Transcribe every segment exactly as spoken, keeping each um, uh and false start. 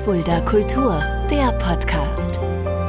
Fulda Kultur, der Podcast.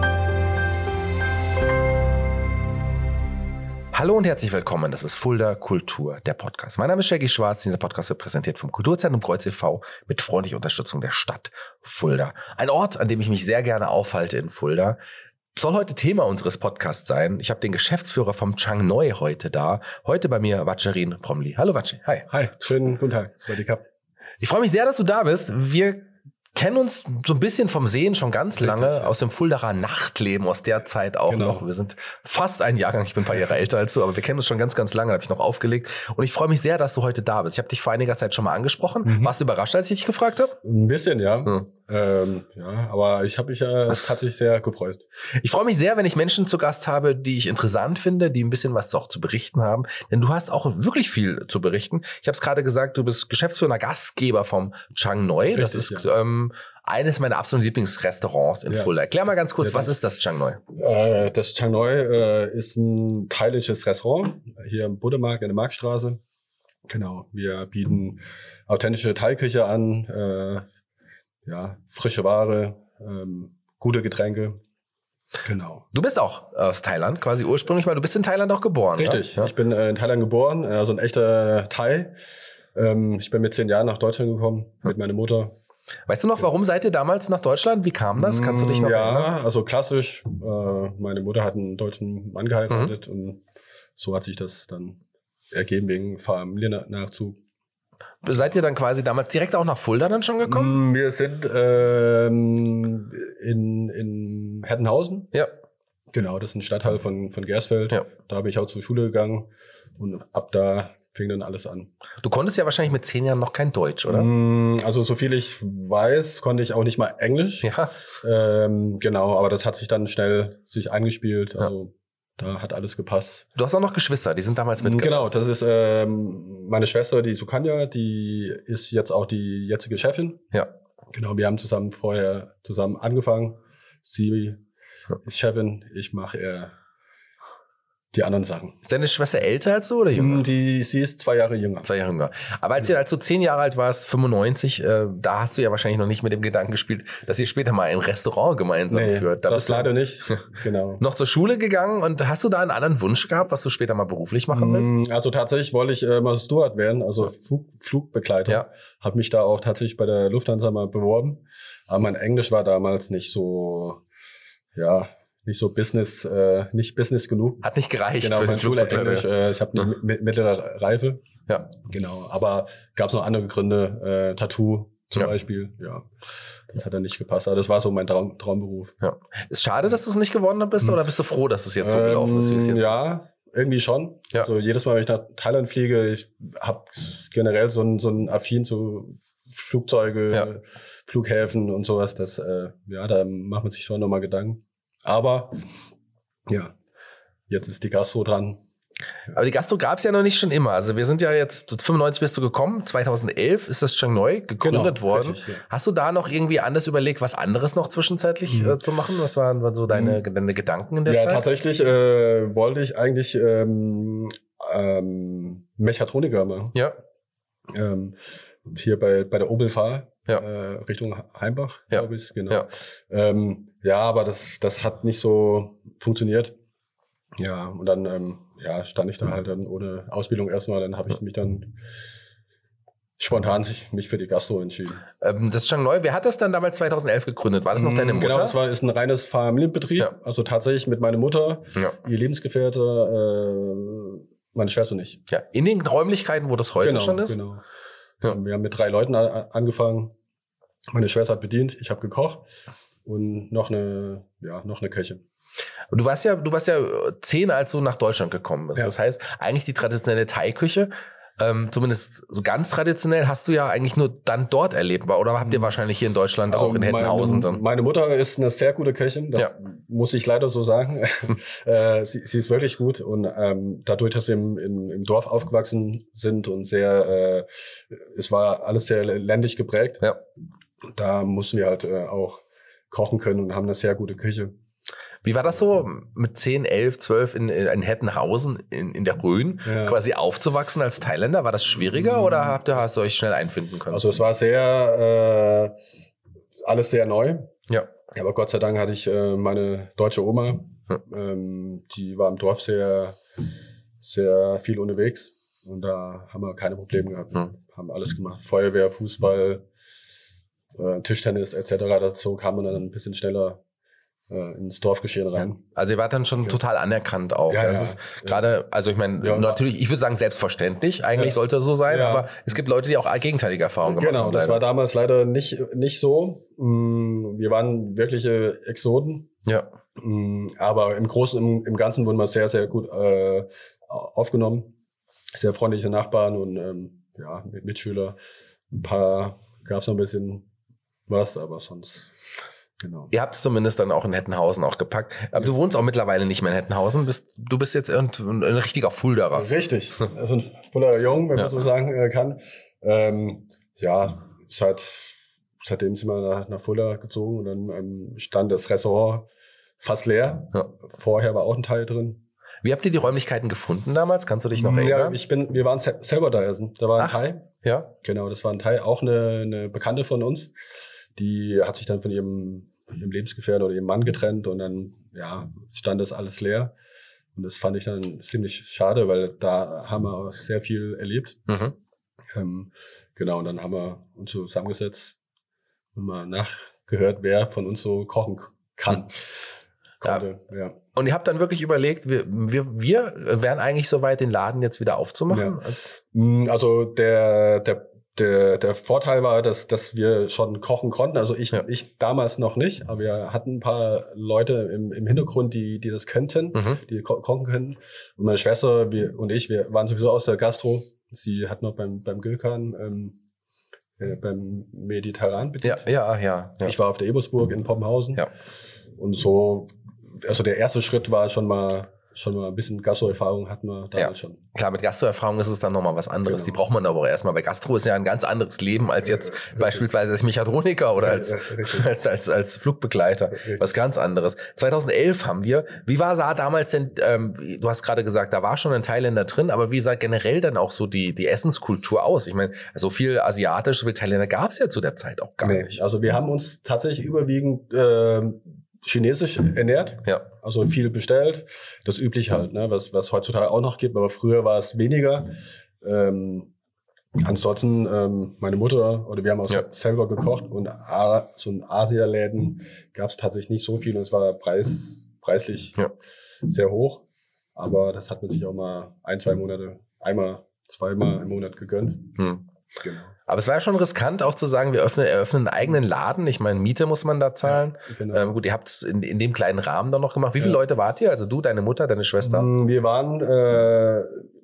Hallo und herzlich willkommen, das ist Fulda Kultur, der Podcast. Mein Name ist Shaggy Schwarz, dieser Podcast wird präsentiert vom Kulturzentrum Kreuz e V mit freundlicher Unterstützung der Stadt Fulda. Ein Ort, an dem ich mich sehr gerne aufhalte in Fulda. Soll heute Thema unseres Podcasts sein. Ich habe den Geschäftsführer vom Chang Noi heute da. Heute bei mir Vacherin Promli. Hallo Vache, hi. Hi, schönen guten Tag. Ich freue mich sehr, dass du da bist. Wir kennen uns so ein bisschen vom Sehen schon ganz lange, Richtig, ja. Aus dem Fuldaer Nachtleben, aus der Zeit auch Genau. noch. Wir sind fast ein Jahrgang, ich bin ein paar Jahre älter als du, aber wir kennen uns schon ganz, ganz lange, da habe ich noch aufgelegt. Und ich freue mich sehr, dass du heute da bist. Ich habe dich vor einiger Zeit schon mal angesprochen. Mhm. Warst du überrascht, als ich dich gefragt habe? Ein bisschen, ja. Hm. Ähm, ja, aber ich habe mich ja tatsächlich sehr gefreut. Ich freue mich sehr, wenn ich Menschen zu Gast habe, die ich interessant finde, die ein bisschen was auch zu berichten haben. Denn du hast auch wirklich viel zu berichten. Ich habe es gerade gesagt, du bist Geschäftsführer, Gastgeber vom Chang Noi. Das Richtig, ist ja. ähm, eines meiner absoluten Lieblingsrestaurants in Ja. Fulda. Erklär mal ganz kurz, Ja, was ist das Chang Noi? Äh, das Chang Noi äh, ist ein thailändisches Restaurant hier im Buddemarkt in der Marktstraße. Genau, wir bieten authentische Thai-Küche an, äh, ja, frische Ware, ähm, gute Getränke. Genau. Du bist auch aus Thailand, quasi ursprünglich, weil du bist in Thailand auch geboren. Richtig, Ja? ich bin äh, in Thailand geboren, also ein echter Thai. Ähm, ich bin mit zehn Jahren nach Deutschland gekommen, mit meiner Mutter. Weißt du noch, warum seid ihr damals nach Deutschland? Wie kam das? Kannst du dich noch Ja, erinnern? also klassisch. Äh, meine Mutter hat einen deutschen Mann geheiratet Mhm. und so hat sich das dann ergeben wegen Familiennachzug. Seid ihr dann quasi damals direkt auch nach Fulda dann schon gekommen? Mm, Wir sind ähm, in, in Hettenhausen. Ja. Genau, das ist ein Stadtteil von, von Gersfeld. Ja. Da bin ich auch zur Schule gegangen und ab da fing dann alles an. Du konntest ja wahrscheinlich mit zehn Jahren noch kein Deutsch, oder? Mm, Also so viel ich weiß, konnte ich auch nicht mal Englisch. Ja. Ähm, genau, aber das hat sich dann schnell sich eingespielt. Also da hat alles gepasst. Du hast auch noch Geschwister, die sind damals mitgereist. Genau, das ist ähm, meine Schwester, die Sukanya, die ist jetzt auch die jetzige Chefin. Ja. Genau, wir haben zusammen vorher zusammen angefangen. Sie ist Chefin, ich mache eher die anderen Sachen. Ist deine Schwester älter als du oder jünger? Die, sie ist zwei Jahre jünger. Zwei Jahre jünger. Aber als, ihr, als du zehn Jahre alt warst, fünfundneunzig, äh, da hast du ja wahrscheinlich noch nicht mit dem Gedanken gespielt, dass ihr später mal ein Restaurant gemeinsam Nee, führt. Da das bist du leider nicht. Genau. noch zur Schule gegangen und hast du da einen anderen Wunsch gehabt, was du später mal beruflich machen willst? Also tatsächlich wollte ich äh, mal Steward werden, also Flug, Flugbegleiter. Ja. Habe mich da auch tatsächlich bei der Lufthansa mal beworben. Aber mein Englisch war damals nicht so, ja, nicht so Business, äh, nicht Business genug. Hat nicht gereicht Genau, für den mein Schule-Englisch, Flugbegleiter. äh, ich habe eine Ja. mi- mittlere Reife. Ja. Genau, aber gab es noch andere Gründe, äh, Tattoo zum Ja. Beispiel, ja, das hat dann nicht gepasst. Aber das war so mein Traum, Traumberuf. Ja. Ist schade, dass du es nicht geworden bist, oder bist du froh, dass es jetzt so gelaufen ist, wie es Ähm, jetzt Ja, irgendwie schon. Ja. Also jedes Mal, wenn ich nach Thailand fliege, ich habe generell so ein so ein Affin zu Flugzeuge, Ja. Flughäfen und sowas. Das, äh, ja, da macht man sich schon nochmal Gedanken. Aber ja, jetzt ist die Gastro dran. Aber die Gastro gab es ja noch nicht schon immer. Also wir sind ja jetzt, fünfundneunzig bist du gekommen, zweitauseldelf ist das Chang Noi gegründet Genau, worden. richtig, ja. Hast du da noch irgendwie anders überlegt, was anderes noch zwischenzeitlich Mhm. äh, zu machen? Was waren, waren so deine, deine Gedanken in der Ja, Zeit? tatsächlich äh, wollte ich eigentlich ähm, ähm, Mechatroniker machen. Ja, Ähm, hier bei, bei der Obelfahr, Ja. äh, Richtung Heimbach, Ja. glaube ich, genau. Ja. Ja, ähm, ja aber das, das hat nicht so funktioniert. Ja, und dann ähm, ja, stand ich da halt dann ohne Ausbildung erstmal, dann habe ich mich dann spontan sich, mich für die Gastro entschieden. ähm, das Chang Noi, wer hat das dann damals zweitausendelf gegründet? War das noch deine Mutter? Genau, das war ist ein reines Familienbetrieb, Ja. also tatsächlich mit meiner Mutter, Ja. ihr Lebensgefährte, äh, meine Schwester und ich. Ja, in den Räumlichkeiten, wo das heute genau, schon ist? Genau. Ja. Wir haben mit drei Leuten a- angefangen. Meine Schwester hat bedient, ich habe gekocht und noch eine, ja, noch eine Köchin. Und du warst ja, du warst ja zehn, als du nach Deutschland gekommen bist. Ja. Das heißt, eigentlich die traditionelle Thai-Küche, ähm, zumindest so ganz traditionell, hast du ja eigentlich nur dann dort erlebbar. Oder habt ihr wahrscheinlich hier in Deutschland auch in Hettenhausen meine, dann? meine Mutter ist eine sehr gute Köchin, das Ja. muss ich leider so sagen. äh, sie, sie ist wirklich gut und ähm, dadurch, dass wir im, im, im Dorf aufgewachsen sind und sehr, äh, es war alles sehr ländlich geprägt, Ja. da mussten wir halt äh, auch kochen können und haben eine sehr gute Küche. Wie war das so, mit zehn, elf, zwölf in, in Hettenhausen in, in der Rhön Ja. quasi aufzuwachsen als Thailänder? War das schwieriger oder habt ihr, hast ihr euch schnell einfinden können? Also es war sehr, äh, alles sehr neu. Ja. Aber Gott sei Dank hatte ich äh, meine deutsche Oma, Ja. ähm, die war im Dorf sehr, sehr viel unterwegs. Und da haben wir keine Probleme gehabt. Hm. Haben alles gemacht. Feuerwehr, Fußball, äh, Tischtennis et cetera. Dazu kam man dann ein bisschen schneller äh, ins Dorfgeschehen rein. Also ihr wart dann schon Ja. total anerkannt auch. Ja, das ja. ist gerade, also ich meine, Ja, natürlich, ich würde sagen selbstverständlich, eigentlich Ja. sollte es so sein, Ja. aber es gibt Leute, die auch gegenteilige Erfahrungen gemacht Genau, haben. das leider. war damals leider nicht, nicht so. Mm, Wir waren wirkliche Exoten. Ja. Mm, Aber im Großen, im, im Ganzen wurden wir sehr, sehr gut äh, aufgenommen. Sehr freundliche Nachbarn und ähm, ja, mit Mitschüler. Ein paar gab es noch ein bisschen was, aber sonst, genau. Ihr habt es zumindest dann auch in Hettenhausen auch gepackt. Aber du wohnst auch mittlerweile nicht mehr in Hettenhausen. Bist, du bist jetzt ein, ein richtiger Fulderer. Richtig. Also ein voller Jung, wenn Ja. man so sagen äh, kann. Ähm, ja, seit, seitdem sind wir nach, nach Fulda gezogen und dann ähm, stand das Restaurant fast leer. Ja. Vorher war auch ein Teil drin. Wie habt ihr die Räumlichkeiten gefunden damals? Kannst du dich noch Ja, erinnern? ich bin, wir waren se- selber da essen. Da war ein Ach. Thai. Ja. Genau, das war ein Thai. Auch eine, eine Bekannte von uns. Die hat sich dann von ihrem, ihrem Lebensgefährten oder ihrem Mann getrennt und dann, ja, stand das alles leer. Und das fand ich dann ziemlich schade, weil da haben wir auch sehr viel erlebt. Mhm. Ähm, genau, und dann haben wir uns so zusammengesetzt und mal nachgehört, wer von uns so kochen k- kann. Konnte, ja. Und ihr habt dann wirklich überlegt, wir, wir, wir wären eigentlich soweit, den Laden jetzt wieder aufzumachen? Ja. Als, Mm, Also der, der, der, der Vorteil war, dass, dass wir schon kochen konnten. Also ich, Ja. ich damals noch nicht, aber wir hatten ein paar Leute im, im Hintergrund, die, die das könnten, mhm. die ko kochen können. Und meine Schwester wir, und ich, wir waren sowieso aus der Gastro. Sie hat noch beim, beim Gilkan, ähm, äh, beim Mediterran Ja, ja, ja. ja. Ich war auf der Ebersburg in Poppenhausen. Ja. Und so, also der erste Schritt war schon mal, schon mal ein bisschen Gastro-Erfahrung hatten wir damals Ja. schon. Klar, mit Gastro-Erfahrung ist es dann nochmal was anderes. Genau. Die braucht man aber auch erstmal. Bei Gastro ist ja ein ganz anderes Leben als jetzt Richtig. beispielsweise als Mechatroniker oder Ja, als, ja, richtig. als, als, als Flugbegleiter. Richtig. Was ganz anderes. zweitausendelf haben wir. Wie war sah damals denn, ähm, du hast gerade gesagt, da war schon ein Thailänder drin, aber wie sah generell dann auch so die, die Essenskultur aus? Ich meine, so viel asiatisch, so viel Thailänder gab es ja zu der Zeit auch gar Nee, nicht. also wir haben uns tatsächlich überwiegend äh, chinesisch ernährt. Ja. Also viel bestellt. Das üblich halt, ne, was, was heutzutage auch noch gibt, aber früher war es weniger. Ähm, ansonsten, ähm, meine Mutter oder wir haben auch Ja. selber gekocht und A, so ein Asialäden gab es tatsächlich nicht so viel und es war preis, preislich Ja. sehr hoch. Aber das hat man sich auch mal ein, zwei Monate, einmal, zweimal im Monat gegönnt. Hm. Genau. Aber es war ja schon riskant, auch zu sagen, wir öffnen, eröffnen einen eigenen Laden. Ich meine, Miete muss man da zahlen. Genau. Ähm, gut, ihr habt es in, in dem kleinen Rahmen dann noch gemacht. Wie viele Ja. Leute wart ihr? Also du, deine Mutter, deine Schwester? Mm, Wir waren, äh,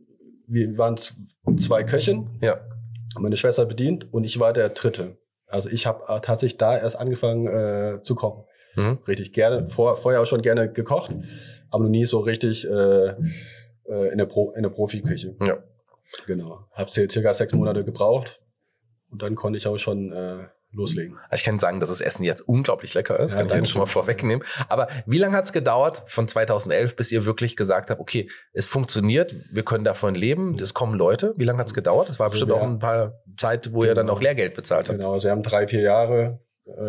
wir waren z- zwei Köchen. Ja. Meine Schwester hat bedient und ich war der Dritte. Also ich habe äh, tatsächlich da erst angefangen äh, zu kochen. Mhm. Richtig gerne, vor, vorher auch schon gerne gekocht, aber noch nie so richtig äh, äh, in der, Pro, in der Profiküche. Ja. Genau. Habe circa sechs Monate gebraucht und dann konnte ich auch schon äh, loslegen. Also ich kann sagen, dass das Essen jetzt unglaublich lecker ist. Ja, kann ich danke jetzt schon mal schön. vorwegnehmen. Aber wie lange hat es gedauert von zweitausendelf, bis ihr wirklich gesagt habt, okay, es funktioniert, wir können davon leben, es kommen Leute. Wie lange hat es gedauert? Das war Also bestimmt wir- auch ein paar Zeit, wo ihr dann Genau. auch Lehrgeld bezahlt habt. Genau, also wir haben drei, vier Jahre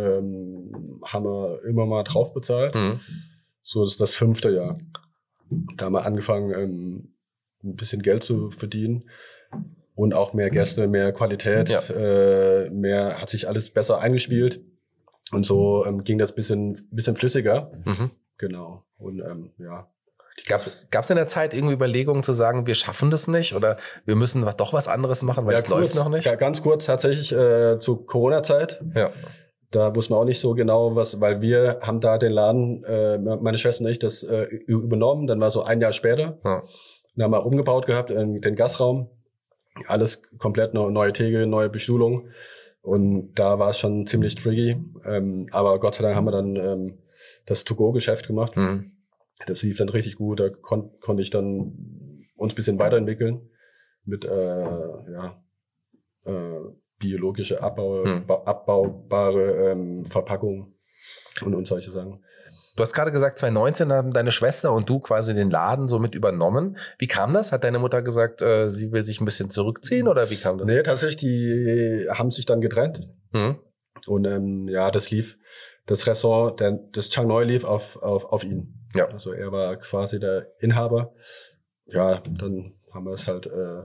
ähm, haben wir immer mal drauf bezahlt. Mhm. So ist das fünfte Jahr. Da haben wir angefangen, ähm, ein bisschen Geld zu verdienen und auch mehr Gäste, mehr Qualität, Ja. äh, mehr, hat sich alles besser eingespielt und so ähm, ging das bisschen, bisschen flüssiger. Mhm. Genau. Und ähm, ja. Gab es in der Zeit irgendwie Überlegungen zu sagen, wir schaffen das nicht oder wir müssen was, doch was anderes machen, weil Ja, es läuft kurz, noch nicht? ga- Ganz kurz tatsächlich äh, zur Corona-Zeit. Ja. Da wussten wir auch nicht so genau, was, weil wir haben da den Laden, äh, meine Schwester und ich, das äh, übernommen. Dann war so ein Jahr später. Ja. Dann haben wir umgebaut gehabt, in den Gastraum. Alles komplett neu, neue Theke, neue Bestuhlung. Und da war es schon ziemlich tricky. Ähm, aber Gott sei Dank haben wir dann ähm, das To-Go-Geschäft gemacht. Mhm. Das lief dann richtig gut. Da kon konnte ich dann uns ein bisschen weiterentwickeln mit äh, ja, äh, biologische Abbau, Hm. ba- abbaubare ähm, Verpackung und, und solche Sachen. Du hast gerade gesagt, zweitausendneunzehn haben deine Schwester und du quasi den Laden so mit übernommen. Wie kam das? Hat deine Mutter gesagt, äh, sie will sich ein bisschen zurückziehen oder wie kam das? Nee, tatsächlich, die haben sich dann getrennt. Mhm. Und ähm, ja, das lief, das Restaurant, der, das Chang Noi lief auf, auf, auf ihn. Ja. Also er war quasi der Inhaber. Ja, dann haben wir es halt äh,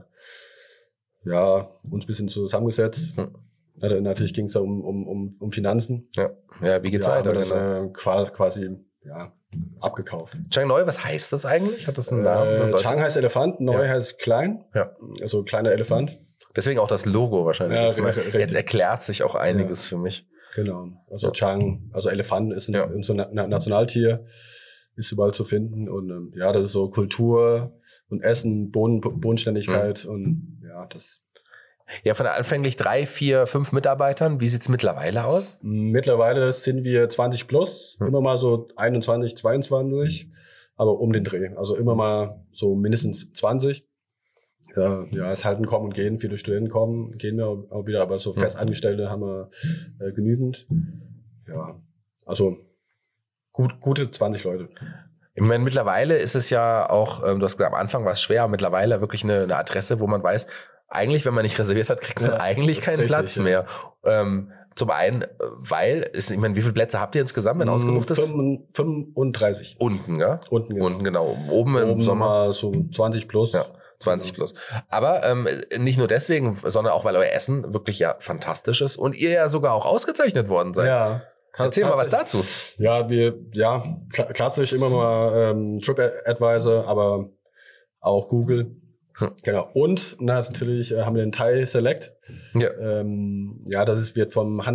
ja, uns ein bisschen zusammengesetzt. Hm. Ja, natürlich ging es da um, um, um, um Finanzen. Ja, ja wie geht's ja, weiter? Aber das genau. äh, quasi ja, abgekauft. Chang Noi, was heißt das eigentlich? Hat das einen Namen? Äh, Chang heißt Elefant, Noi ja. heißt klein. Ja. Also kleiner Elefant. Deswegen auch das Logo wahrscheinlich. Ja, jetzt, mal, richtig. jetzt erklärt sich auch einiges ja. für mich. Genau. Also ja. Chang, also Elefant ist ein, ja. ein, so ein Nationaltier, ist überall zu finden. Und ähm, ja, das ist so Kultur und Essen, Boden, Bodenständigkeit mhm. und ja, das. Ja, von anfänglich drei, vier, fünf Mitarbeitern. Wie sieht's mittlerweile aus? Mittlerweile sind wir zwanzig plus, hm. immer mal so einundzwanzig, zweiundzwanzig, aber um den Dreh. Also immer mal so mindestens zwanzig. Ja, ja, es ist halt ein Kommen und Gehen. Viele Studenten kommen, gehen wir auch wieder, aber so Festangestellte haben wir äh, genügend. Ja, also gut, gute zwanzig Leute. Ich meine, mittlerweile ist es ja auch, ähm, du hast gesagt, am Anfang war es schwer, aber mittlerweile wirklich eine, eine Adresse, wo man weiß, eigentlich, wenn man nicht reserviert hat, kriegt man ja, eigentlich keinen richtig, Platz ja. mehr. Ähm, zum einen, weil, ist, ich meine, wie viele Plätze habt ihr insgesamt, wenn ausgebucht ist? fünfunddreißig. Unten, ja? Unten, genau. Unten, genau. Oben, Oben im Sommer. So zwanzig plus. Ja, zwanzig plus. Aber ähm, nicht nur deswegen, sondern auch, weil euer Essen wirklich ja fantastisch ist und ihr ja sogar auch ausgezeichnet worden seid. Ja. Erzähl mal was dazu. Ja, wir, ja, kla- klassisch immer mal ähm, TripAdvisor, aber auch Google. Hm. Genau. Und natürlich äh, haben wir den Thai Select. Ja, ähm, ja das ist, wird vom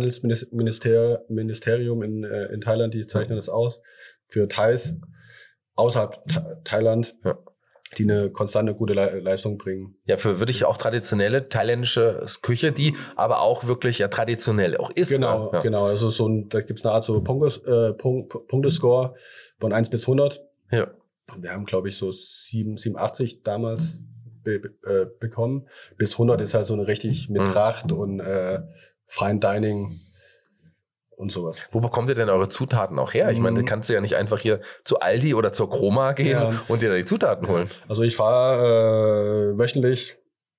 Handelsministerium in, äh, in Thailand, die zeichnen das aus, für Thais außerhalb Tha- Thailand, ja. die eine konstante, gute Le- Leistung bringen. Ja, für wirklich auch traditionelle thailändische Küche, die aber auch wirklich ja traditionell auch ist. Genau, ja. genau. Also so ein, da gibt's eine Art so Punktes, äh, Punkt, Punktescore von eins bis hundert. Ja. Wir haben, glaube ich, so sieben, siebenundachtzig damals Be- be- äh, bekommen. Bis hundert ist halt so eine richtig mit Tracht und äh, Fine Dining und sowas. Wo bekommt ihr denn eure Zutaten auch her? Ich meine, da kannst du ja nicht einfach hier zu Aldi oder zur Kroma gehen ja. und dir da die Zutaten holen. Also ich fahre äh, wöchentlich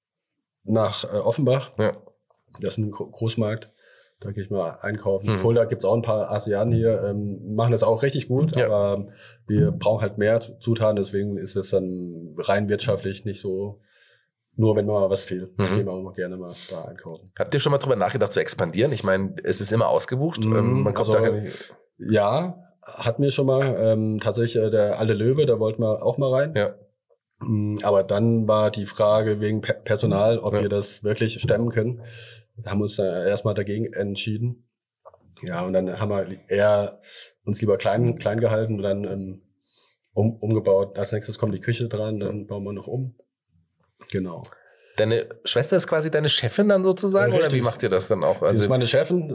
nach äh, Offenbach. Ja. Das ist ein Gro- Großmarkt. Da gehe ich mal einkaufen. In hm. Fulda gibt's auch ein paar Asiaten hier, ähm, machen das auch richtig gut, ja. aber wir brauchen halt mehr Zutaten, deswegen ist es dann rein wirtschaftlich nicht so, nur wenn mal was fehlt. Mhm. Gehen wir auch mal gerne mal da einkaufen. Habt ihr schon mal drüber nachgedacht zu expandieren? Ich meine, es ist immer ausgebucht. Mhm, man kommt also, da ja, hatten wir schon mal. Ähm, tatsächlich äh, der alte Löwe, da wollten wir auch mal rein. Ja. Aber dann war die Frage wegen Pe- Personal, ob ja. wir das wirklich stemmen können. Da haben wir uns dann erstmal dagegen entschieden. Ja, und dann haben wir eher uns lieber klein, klein gehalten und dann ähm, um, umgebaut. Als nächstes kommt die Küche dran, dann bauen wir noch um. Genau. Deine Schwester ist quasi deine Chefin dann sozusagen? Richtig. Oder wie macht ihr das dann auch? Also sie ist meine Chefin.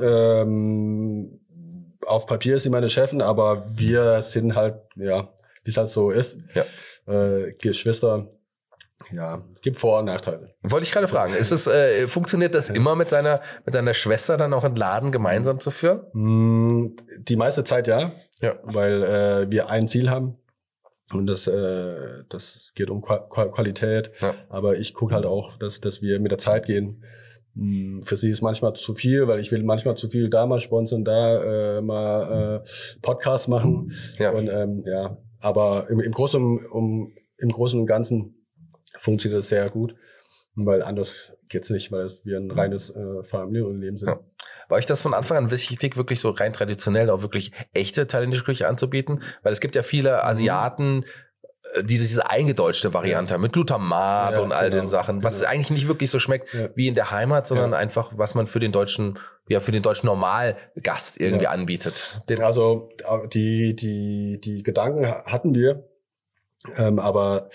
Ähm, auf Papier ist sie meine Chefin, aber wir sind halt, ja, wie es halt so ist. Ja. Äh, Geschwister. Ja, gibt Vor- und Nachteile. Wollte ich gerade fragen, ist es, äh, funktioniert das immer mit deiner, mit deiner Schwester dann auch einen Laden gemeinsam zu führen? Die meiste Zeit ja, ja. weil äh, wir ein Ziel haben und das, äh, das geht um Qua- Qualität, ja. aber ich gucke halt auch, dass, dass wir mit der Zeit gehen. Für sie ist manchmal zu viel, weil ich will manchmal zu viel da mal sponsern, da äh, mal äh, Podcasts machen. Ja. Und, ähm, ja, aber im, im Großen um, im Großen und Ganzen funktioniert das sehr gut, weil anders geht's nicht, weil wir ein reines äh, Familienunternehmen sind. Ja. War euch das von Anfang an wichtig, wirklich so rein traditionell auch wirklich echte thailändische Küche anzubieten? Weil es gibt ja viele Asiaten, die diese eingedeutschte Variante haben, mit Glutamat ja, und all genau, den Sachen, was genau. eigentlich nicht wirklich so schmeckt ja. wie in der Heimat, sondern ja. einfach, was man für den deutschen, ja, für den deutschen Normalgast irgendwie ja. anbietet. Den also die, die, die Gedanken hatten wir, ähm, aber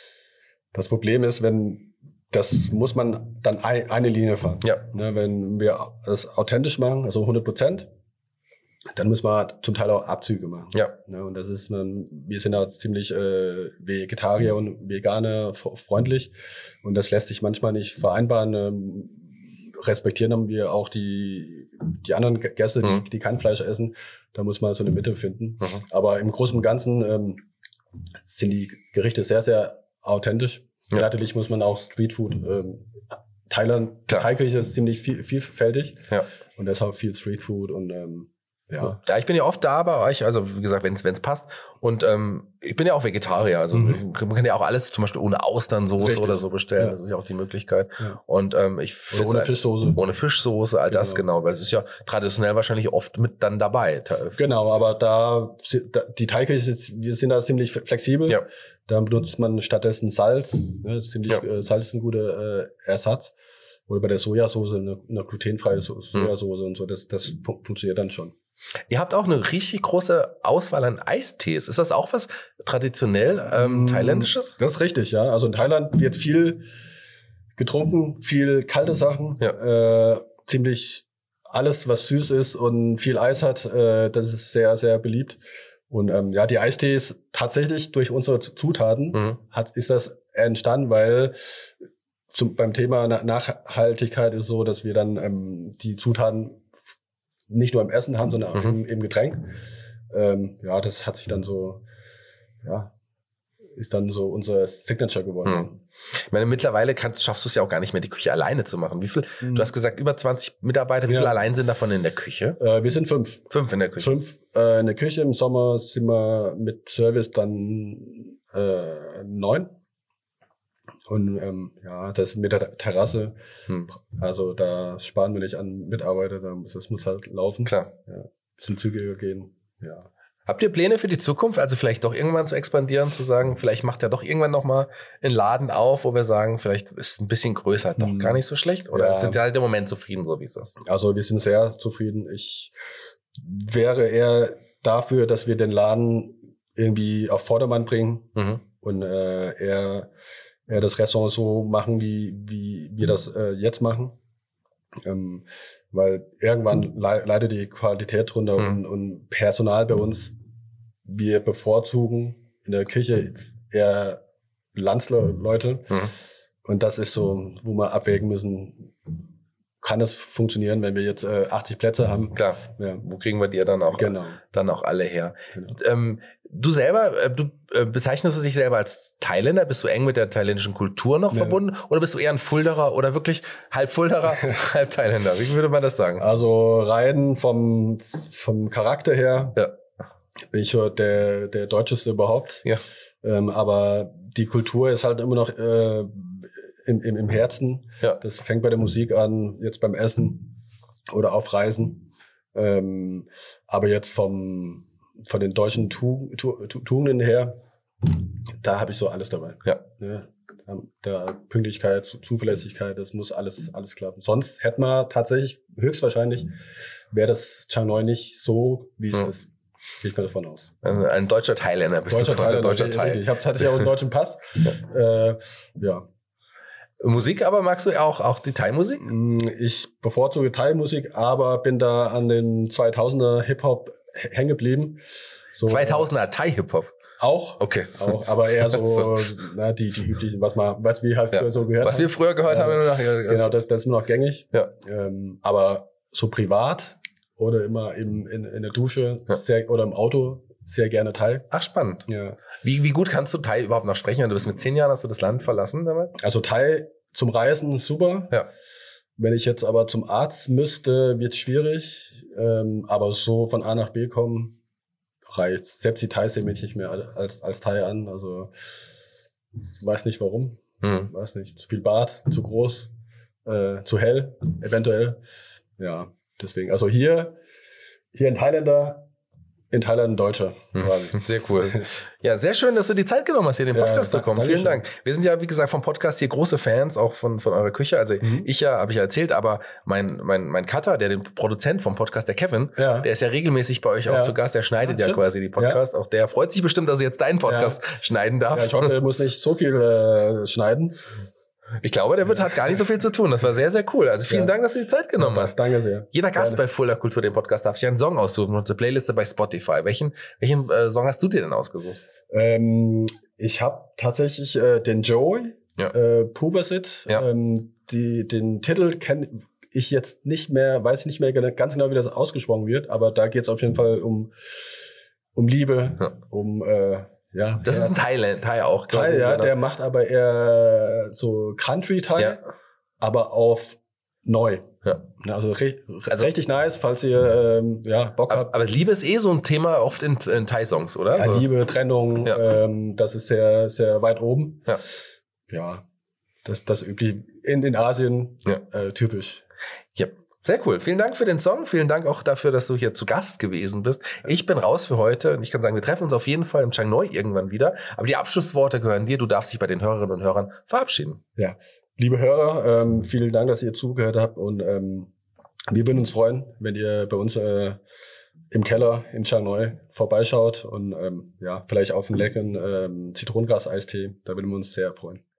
das Problem ist, wenn, das muss man dann ein, eine Linie fahren. Ja. Ne, wenn wir das authentisch machen, also hundert Prozent, dann müssen wir zum Teil auch Abzüge machen. Ja. Ne, und das ist, man, wir sind da ziemlich äh, Vegetarier und Veganer freundlich und das lässt sich manchmal nicht vereinbaren. Ähm, respektieren haben wir auch die, die anderen Gäste, mhm. die, die kein Fleisch essen. Da muss man so eine Mitte finden. Mhm. Aber im Großen und Ganzen ähm, sind die Gerichte sehr, sehr authentisch. Ja. Natürlich muss man auch Streetfood ähm, Thailand, Klar. Thai-Küche ist ziemlich viel, vielfältig. Ja. Und deshalb viel Streetfood und ähm, ja. Ja, ich bin ja oft da bei euch, also wie gesagt, wenn es passt. Und ähm, ich bin ja auch Vegetarier, also mhm. man kann ja auch alles zum Beispiel ohne Austernsoße Richtig. oder so bestellen, ja. das ist ja auch die Möglichkeit. Ja. Und ähm, ich oder ohne Fischsoße. Ohne Fischsoße, all das genau. genau, weil es ist ja traditionell wahrscheinlich oft mit dann dabei. Genau, aber da, die Thai-Küche, wir sind da ziemlich flexibel. Ja. Da benutzt man stattdessen Salz. Ne, ziemlich, ja. äh, Salz ist ein guter äh, Ersatz. Oder bei der Sojasauce, eine, eine glutenfreie Sojasauce mhm. und so, das, das fun- funktioniert dann schon. Ihr habt auch eine richtig große Auswahl an Eistees. Ist das auch was traditionell ähm, thailändisches? Das ist richtig, ja. Also in Thailand wird viel getrunken, viel kalte Sachen, ja. äh, ziemlich alles, was süß ist und viel Eis hat, äh, das ist sehr, sehr beliebt. Und ähm, ja, die Eistees tatsächlich durch unsere Zutaten mhm. hat, ist das entstanden, weil zum, beim Thema Nachhaltigkeit ist so, dass wir dann ähm, die Zutaten nicht nur im Essen haben, sondern auch mhm. im, im Getränk. Ähm, ja, das hat sich dann so, ja, ist dann so unser Signature geworden. Mhm. Ich meine, mittlerweile kannst, schaffst du es ja auch gar nicht mehr, die Küche alleine zu machen. Wie viel? Mhm. Du hast gesagt, über zwanzig Mitarbeiter. Wie ja. viel allein sind davon in der Küche? Äh, wir sind fünf. Fünf in der Küche. Fünf äh, in der Küche. Im Sommer sind wir mit Service dann äh, neun. Und ähm, ja, das mit der Terrasse, hm. also da sparen wir nicht an Mitarbeiter, das muss halt laufen. Klar. Ja, bisschen zügiger gehen, ja. Habt ihr Pläne für die Zukunft? Also vielleicht doch irgendwann zu expandieren, zu sagen, vielleicht macht er doch irgendwann nochmal einen Laden auf, wo wir sagen, vielleicht ist ein bisschen größer doch hm. gar nicht so schlecht? Oder ja. sind wir halt im Moment zufrieden, so wie es ist? Also wir sind sehr zufrieden. Ich wäre eher dafür, dass wir den Laden irgendwie auf Vordermann bringen mhm. und äh, eher Ja, das Restaurant so machen, wie wie wir das äh, jetzt machen. Ähm, weil irgendwann le- leidet die Qualität drunter mhm. und, und Personal bei uns, wir bevorzugen in der Küche eher Landsleute. Mhm. Und das ist so, wo wir abwägen müssen, kann das funktionieren, wenn wir jetzt äh, achtzig Plätze haben? Klar, ja. Wo kriegen wir die dann auch, genau. dann auch alle her? Genau. Ähm, du selber, äh, du äh, bezeichnest du dich selber als Thailänder? Bist du eng mit der thailändischen Kultur noch ja. verbunden? Oder bist du eher ein Fulderer oder wirklich halb Fulderer, halb Thailänder? Wie würde man das sagen? Also rein vom, vom Charakter her ja. bin ich so der, der Deutscheste überhaupt. Ja. Ähm, aber die Kultur ist halt immer noch äh, Im, im, im Herzen. Ja. Das fängt bei der Musik an, jetzt beim Essen oder auf Reisen. Ähm, aber jetzt vom, von den deutschen tu, tu, tu, Tugenden her, da habe ich so alles dabei. Ja. Ja, da Pünktlichkeit, Zuverlässigkeit, das muss alles, alles klappen. Sonst hätten wir tatsächlich, höchstwahrscheinlich, wäre das Chiang Noi nicht so, wie es ja. ist. Gehe ich mal davon aus. Also ein deutscher Thailänder bist deutscher du. Thailänder, deutscher Thailänder. Ich habe tatsächlich auch einen deutschen Pass. ja. Äh, ja. Musik aber magst du auch, auch die Thai-Musik? Ich bevorzuge Thai-Musik, aber bin da an den zweitausender Hip-Hop hängen geblieben. So, zweitausender Thai-Hip-Hop? Auch. Okay. Auch, aber eher so, so. Na, die, die üblichen, was man, was wir halt ja. früher so gehört was haben. Was wir früher gehört ja, haben. Immer noch, ja, genau, das, das ist immer noch gängig. Ja. Ähm, aber so privat oder immer im, in, in der Dusche ja. sehr, oder im Auto sehr gerne Thai. Ach, spannend. Ja. Wie, wie gut kannst du Thai überhaupt noch sprechen? Du bist mit zehn Jahren, hast du das Land verlassen damit? Also Thai zum Reisen super. Ja. Wenn ich jetzt aber zum Arzt müsste, wird's schwierig. Ähm, aber so von A nach B kommen, reicht. Selbst die Thai sehen mich nicht mehr als, als Thai an. Also weiß nicht warum. Hm. Weiß nicht. Zu viel Bart, zu groß, äh, zu hell, eventuell. Ja, deswegen. Also hier, hier ein Thailänder, in Thailand ein Deutscher. Hm. Sehr cool. Ja, sehr schön, dass du die Zeit genommen hast, hier in den Podcast ja, zu kommen. Vielen Dank. Wir sind ja, wie gesagt, vom Podcast hier große Fans, auch von, von eurer Küche. Also mhm. ich ja, habe ich ja erzählt, aber mein, mein, mein Cutter, der den Produzent vom Podcast, der Kevin, ja. der ist ja regelmäßig bei euch ja. auch zu Gast. Der schneidet ja, ja quasi die Podcasts. Ja. Auch der freut sich bestimmt, dass er jetzt deinen Podcast ja. schneiden darf. Ja, ich hoffe, er muss nicht so viel äh, schneiden. Ich glaube, der wird hat gar nicht so viel zu tun. Das war sehr, sehr cool. Also vielen ja. Dank, dass du die Zeit genommen hast. Danke sehr. Jeder Gast Gerne. bei Fulda Kultur, dem Podcast, darf sich einen Song aussuchen. Unsere Playliste bei Spotify. Welchen, welchen äh, Song hast du dir denn ausgesucht? Ähm, ich habe tatsächlich äh, den Joey, ja. äh, Puvasit. Ja. Ähm, die, den Titel kenne ich jetzt nicht mehr, weiß nicht mehr ganz genau, wie das ausgesprochen wird, aber da geht es auf jeden Fall um, um Liebe, ja. um äh, ja, das ist ein Thailand, Thai auch. Thai, ja, der macht aber eher so Country-Thai. Ja. aber auf neu. Ja. Also, re- Also- richtig nice, falls ihr ähm, ja, Bock Aber, habt. aber Liebe ist eh so ein Thema oft in, in Thai-Songs, oder? Ja, So. Liebe, Trennung, Ja. ähm, das ist sehr, sehr weit oben. Ja. Ja, das, das üblich in, in Asien Ja. äh, typisch. Ja, sehr cool. Vielen Dank für den Song. Vielen Dank auch dafür, dass du hier zu Gast gewesen bist. Ich bin raus für heute und ich kann sagen, wir treffen uns auf jeden Fall im Chiang Noi irgendwann wieder. Aber die Abschlussworte gehören dir. Du darfst dich bei den Hörerinnen und Hörern verabschieden. Ja, liebe Hörer, ähm, vielen Dank, dass ihr zugehört habt und ähm, wir würden uns freuen, wenn ihr bei uns äh, im Keller in Chiang Noi vorbeischaut und ähm, ja, vielleicht auf einen leckeren ähm, Zitronengras-Eistee. Da würden wir uns sehr freuen.